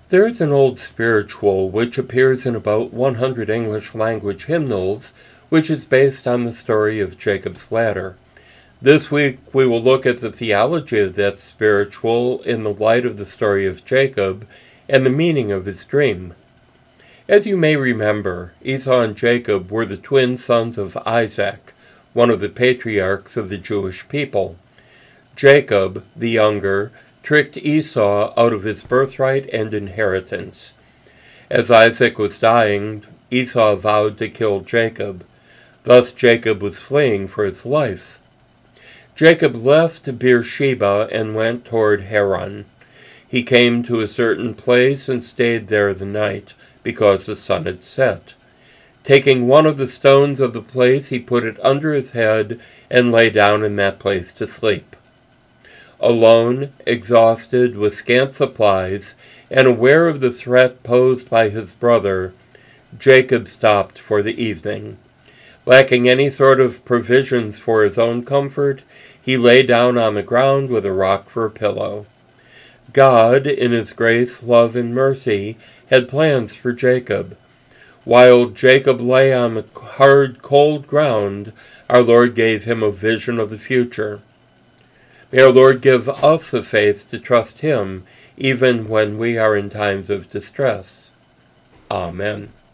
There is an old spiritual which appears in about 100 English language hymnals, which is based on the story of Jacob's ladder. This week we will look at the theology of that spiritual in the light of the story of Jacob and the meaning of his dream. As you may remember, Esau and Jacob were the twin sons of Isaac, one of the patriarchs of the Jewish people. Jacob, the younger, tricked Esau out of his birthright and inheritance. As Isaac was dying, Esau vowed to kill Jacob. Thus Jacob was fleeing for his life. Jacob left Beersheba and went toward Haran. He came to a certain place and stayed there the night, because the sun had set. Taking one of the stones of the place, he put it under his head and lay down in that place to sleep. Alone, exhausted, with scant supplies, and aware of the threat posed by his brother, Jacob stopped for the evening. Lacking any sort of provisions for his own comfort, he lay down on the ground with a rock for a pillow. God, in his grace, love, and mercy, had plans for Jacob. While Jacob lay on the hard, cold ground, our Lord gave him a vision of the future. May our Lord give us the faith to trust him, even when we are in times of distress. Amen.